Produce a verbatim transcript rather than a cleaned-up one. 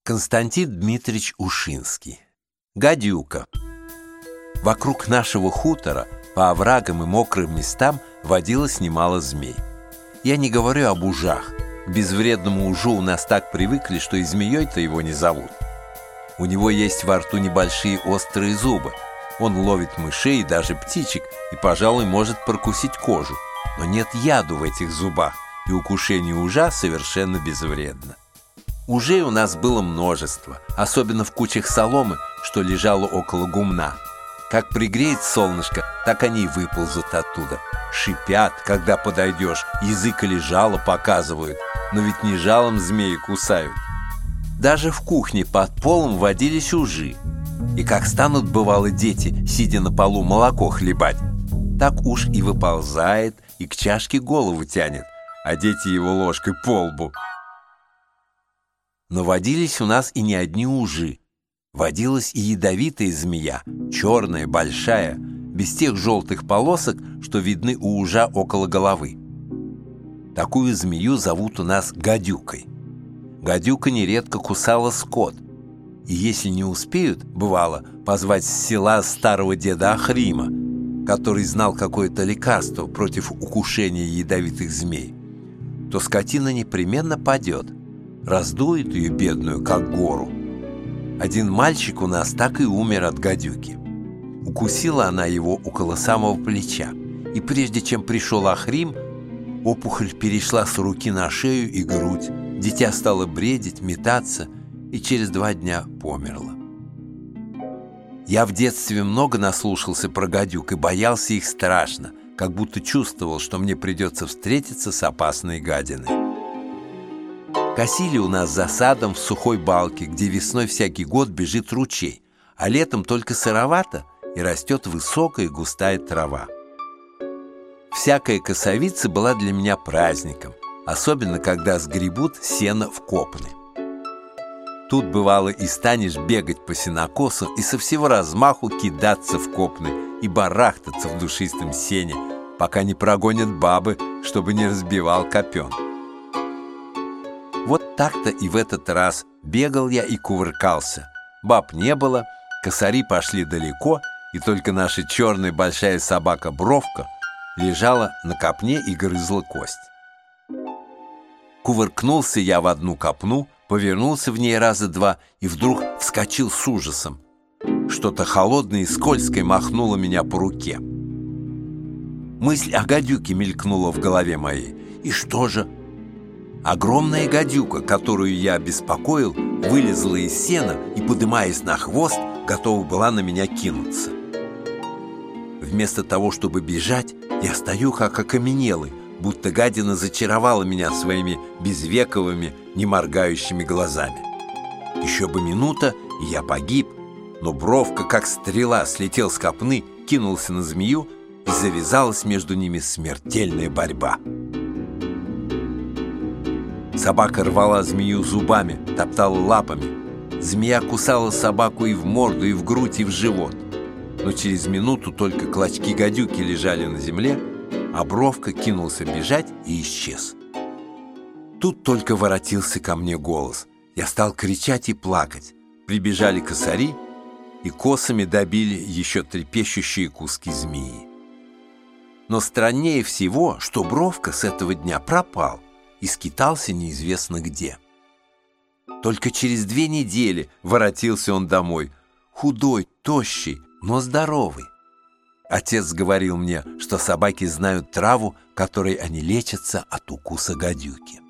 Константин Дмитриевич Ушинский. Гадюка. Вокруг нашего хутора по оврагам и мокрым местам водилось немало змей. Я не говорю об ужах. К безвредному ужу у нас так привыкли, что и змеей-то его не зовут. У него есть во рту небольшие острые зубы. Он ловит мышей и даже птичек и, пожалуй, может прокусить кожу. Но нет яду в этих зубах, и укушение ужа совершенно безвредно. Ужей у нас было множество, особенно в кучах соломы, что лежало около гумна. Как пригреет солнышко, так они и выползут оттуда. Шипят, когда подойдешь, язык или жало показывают, но ведь не жалом змеи кусают. Даже в кухне под полом водились ужи. И как станут, бывало, дети, сидя на полу, молоко хлебать, так уж и выползает, и к чашке голову тянет, а дети его ложкой по лбу. Но водились у нас и не одни ужи. Водилась и ядовитая змея, черная, большая, без тех желтых полосок, что видны у ужа около головы. Такую змею зовут у нас гадюкой. Гадюка нередко кусала скот. И если не успеют, бывало, позвать с села старого деда Ахрима, который знал какое-то лекарство против укушения ядовитых змей, то скотина непременно падет, раздует ее бедную, как гору. Один мальчик у нас так и умер от гадюки. Укусила она его около самого плеча, и прежде чем пришел Ахрим, опухоль перешла с руки на шею и грудь, дитя стало бредить, метаться и через два дня померло. Я в детстве много наслушался про гадюк и боялся их страшно, как будто чувствовал, что мне придется встретиться с опасной гадиной. Косили у нас за садом в сухой балке, где весной всякий год бежит ручей, а летом только сыровато и растет высокая густая трава. Всякая косовица была для меня праздником, особенно когда сгребут сено в копны. Тут, бывало, и станешь бегать по сенокосу и со всего размаху кидаться в копны и барахтаться в душистом сене, пока не прогонят бабы, чтобы не разбивал копен. Вот так-то и в этот раз бегал я и кувыркался. Баб не было, косари пошли далеко, и только наша черная большая собака Бровка лежала на копне и грызла кость. Кувыркнулся я в одну копну, повернулся в ней раза два и вдруг вскочил с ужасом. Что-то холодное и скользкое махнуло меня по руке. Мысль о гадюке мелькнула в голове моей. И что же? Огромная гадюка, которую я беспокоил, вылезла из сена и, подымаясь на хвост, готова была на меня кинуться. Вместо того, чтобы бежать, я стою как окаменелый, будто гадина зачаровала меня своими безвековыми, не моргающими глазами. Еще бы минута, и я погиб, но Бровка, как стрела, слетел с копны, кинулся на змею, и завязалась между ними смертельная борьба. Собака рвала змею зубами, топтала лапами. Змея кусала собаку и в морду, и в грудь, и в живот. Но через минуту только клочки гадюки лежали на земле, а Бровка кинулся бежать и исчез. Тут только воротился ко мне голос. Я стал кричать и плакать. Прибежали косари и косами добили еще трепещущие куски змеи. Но страннее всего, что Бровка с этого дня пропал и скитался неизвестно где. Только через две недели воротился он домой, худой, тощий, но здоровый. Отец говорил мне, что собаки знают траву, которой они лечатся от укуса гадюки.